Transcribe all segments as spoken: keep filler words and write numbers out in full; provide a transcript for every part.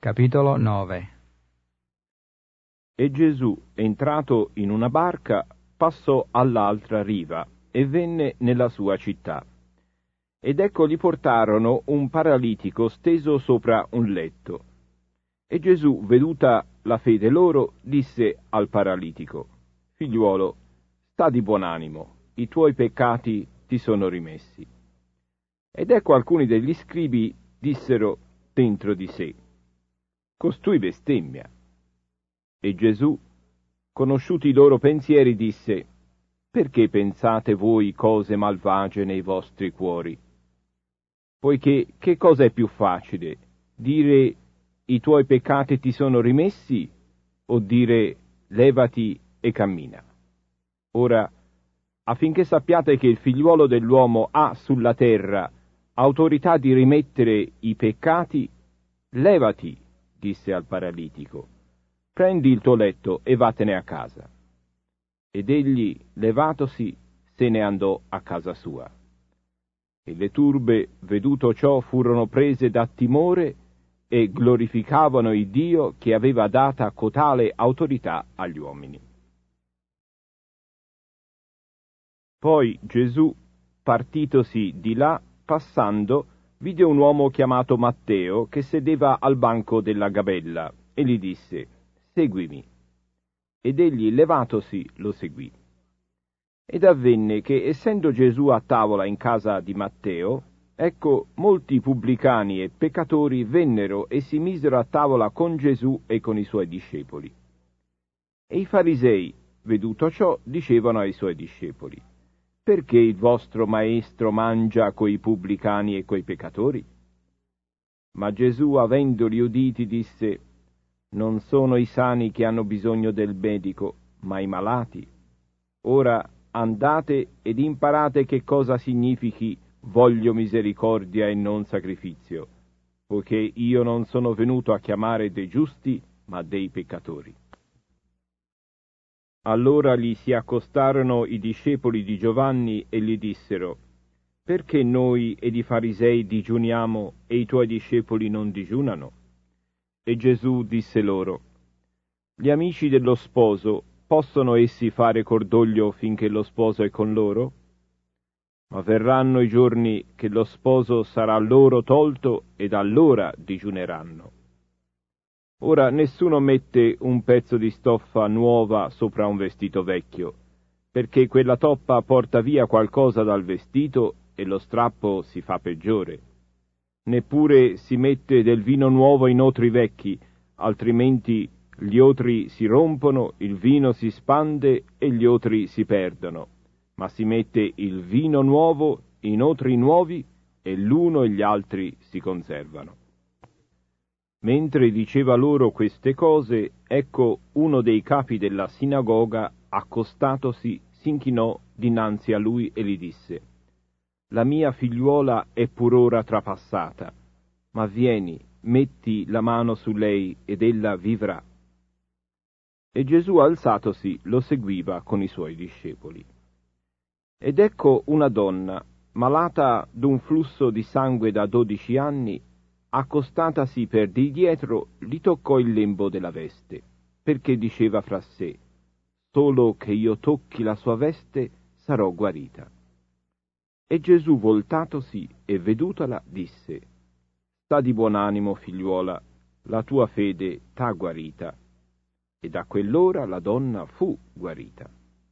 Capitolo nove. E Gesù, entrato in una barca, passò all'altra riva e venne nella sua città. Ed ecco gli portarono un paralitico steso sopra un letto. E Gesù, veduta la fede loro, disse al paralitico: Figliuolo, sta di buon animo, i tuoi peccati ti sono rimessi. Ed ecco alcuni degli scribi dissero dentro di sé: Costui bestemmia. E Gesù, conosciuti i loro pensieri, disse: Perché pensate voi cose malvagie nei vostri cuori? Poiché che cosa è più facile? Dire i tuoi peccati ti sono rimessi, o dire levati e cammina? Ora, affinché sappiate che il figliuolo dell'uomo ha sulla terra autorità di rimettere i peccati, levati, disse al paralitico, prendi il tuo letto e vattene a casa. Ed egli, levatosi, se ne andò a casa sua. E le turbe, veduto ciò, furono prese da timore e glorificavano il Dio che aveva data cotale autorità agli uomini. Poi Gesù, partitosi di là, passando, vide un uomo chiamato Matteo che sedeva al banco della gabella e gli disse: Seguimi. Ed egli, levatosi, lo seguì. Ed avvenne che, essendo Gesù a tavola in casa di Matteo, ecco molti pubblicani e peccatori vennero e si misero a tavola con Gesù e con i suoi discepoli. E i farisei, veduto ciò, dicevano ai suoi discepoli: Perché il vostro maestro mangia coi pubblicani e coi peccatori? Ma Gesù, avendoli uditi, disse: Non sono i sani che hanno bisogno del medico, ma i malati. Ora andate ed imparate che cosa significhi voglio misericordia e non sacrificio, poiché io non sono venuto a chiamare dei giusti, ma dei peccatori. Allora gli si accostarono i discepoli di Giovanni e gli dissero: Perché noi ed i farisei digiuniamo e i tuoi discepoli non digiunano? E Gesù disse loro: Gli amici dello sposo, possono essi fare cordoglio finché lo sposo è con loro? Ma verranno i giorni che lo sposo sarà loro tolto ed allora digiuneranno. Ora nessuno mette un pezzo di stoffa nuova sopra un vestito vecchio, perché quella toppa porta via qualcosa dal vestito e lo strappo si fa peggiore. Neppure si mette del vino nuovo in otri vecchi, altrimenti gli otri si rompono, il vino si spande e gli otri si perdono, ma si mette il vino nuovo in otri nuovi e l'uno e gli altri si conservano. Mentre diceva loro queste cose, ecco uno dei capi della sinagoga, accostatosi, s'inchinò dinanzi a lui e gli disse: La mia figliuola è pur ora trapassata, ma vieni, metti la mano su lei ed ella vivrà. E Gesù, alzatosi, lo seguiva con i suoi discepoli. Ed ecco una donna, malata d'un flusso di sangue da dodici anni, accostatasi per di dietro, gli toccò il lembo della veste, perché diceva fra sé: Solo che io tocchi la sua veste sarò guarita. E Gesù, voltatosi e vedutala, disse: Sta di buon animo, figliuola, la tua fede t'ha guarita. E da quell'ora la donna fu guarita.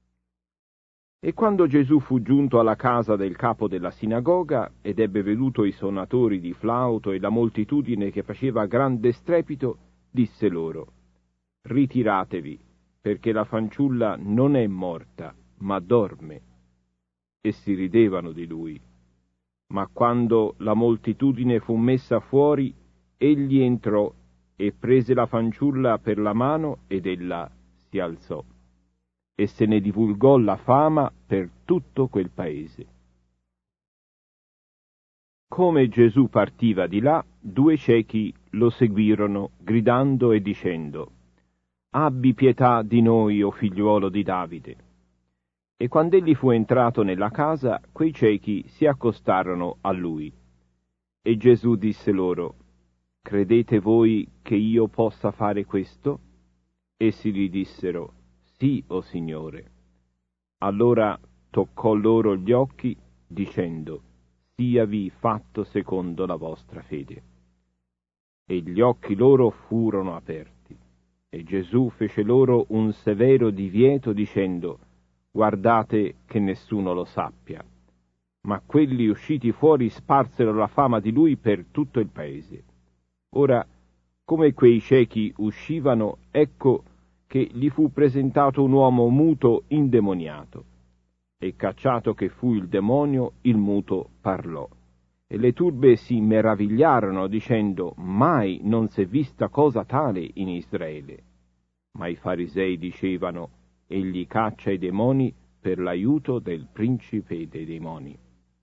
E quando Gesù fu giunto alla casa del capo della sinagoga ed ebbe veduto i suonatori di flauto e la moltitudine che faceva grande strepito, disse loro: Ritiratevi, perché la fanciulla non è morta, ma dorme. E si ridevano di lui. Ma quando la moltitudine fu messa fuori, egli entrò e prese la fanciulla per la mano ed ella si alzò. E se ne divulgò la fama per tutto quel paese. Come Gesù partiva di là, due ciechi lo seguirono, gridando e dicendo: Abbi pietà di noi, o figliuolo di Davide. E quando egli fu entrato nella casa, quei ciechi si accostarono a lui. E Gesù disse loro: credete voi che io possa fare questo? Essi gli dissero, sì, o Signore. Allora toccò loro gli occhi, dicendo, siavi fatto secondo la vostra fede. E gli occhi loro furono aperti. E Gesù fece loro un severo divieto, dicendo, guardate che nessuno lo sappia. Ma quelli usciti fuori sparsero la fama di lui per tutto il paese. Ora, come quei ciechi uscivano, ecco che gli fu presentato un uomo muto indemoniato. E cacciato che fu il demonio, il muto parlò. E le turbe si meravigliarono, dicendo, mai non s'è vista cosa tale in Israele. Ma i farisei dicevano, egli caccia i demoni per l'aiuto del principe dei demoni.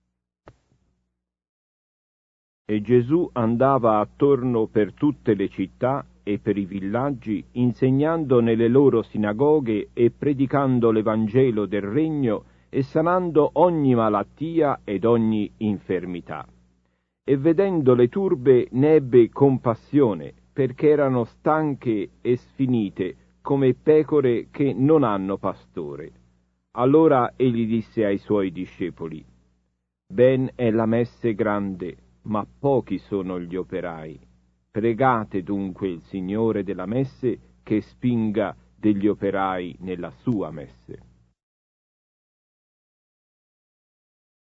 E Gesù andava attorno per tutte le città e per i villaggi, insegnando nelle loro sinagoghe e predicando l'Evangelo del Regno e sanando ogni malattia ed ogni infermità. E vedendo le turbe ne ebbe compassione, perché erano stanche e sfinite, come pecore che non hanno pastore. Allora egli disse ai suoi discepoli, ben è la messe grande, ma pochi sono gli operai. Pregate dunque il Signore della messe che spinga degli operai nella sua messe.